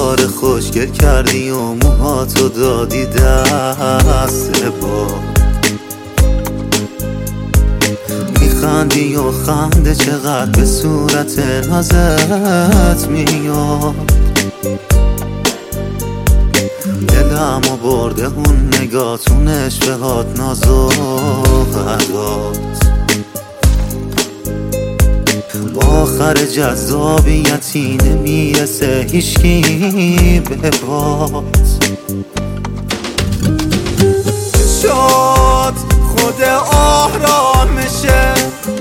دوباره خوشگل کردی و موهاتو دادی دست باد. میخندی و خنده چقدر به صورت نازت میاد. دلمو برده اون نگاتونش به هات ناز و غدات. با آخر جذابیتی نمیرسه هیچکی به بات. شاد خود آرامشه،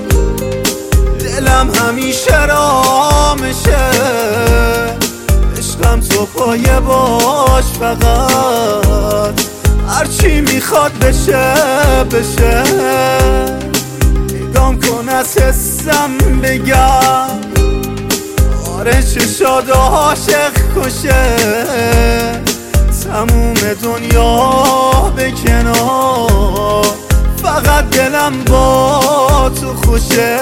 دلم همیشه رامشه. عشقم تو پایه باش فقط، هرچی میخواد بشه بشه. نگام کن از حسم بگم، آره چشاد عاشق کشه. تموم دنیا به کنار، فقط دلم با تو خوشه.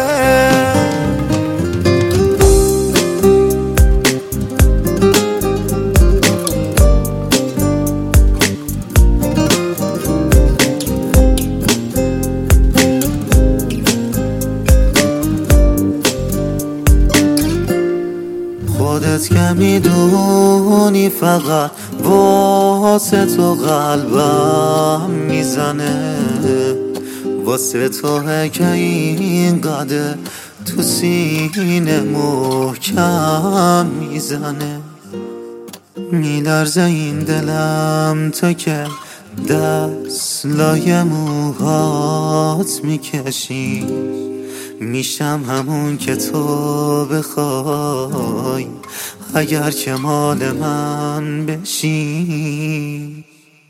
خودت که میدونی فقط واسه تو قلبم میزنه، واسه تو که اینقدر تو سینه محکم میزنه. میلرزه این دلم تا که دست لای موهات میکشی. میشم همون که تو بخوای، اگر که مال من بشی.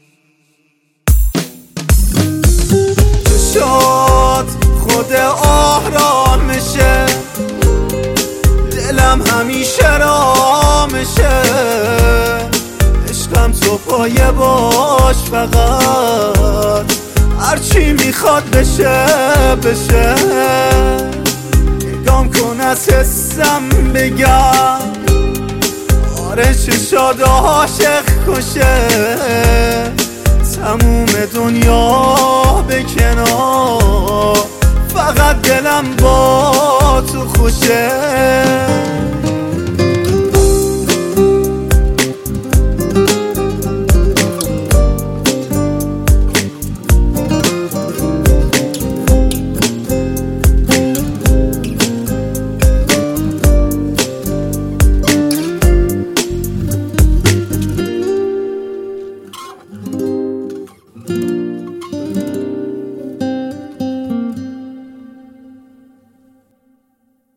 شاد خود آرامشه، دلم همیشه رامشه. عشقم تو پایه باش فقط، هرچی میخواد بشه بشه. نگام کن از حسم بگم، آره چشاد عاشق کشه. تموم دنیا به کنار، فقط دلم با تو خوشه.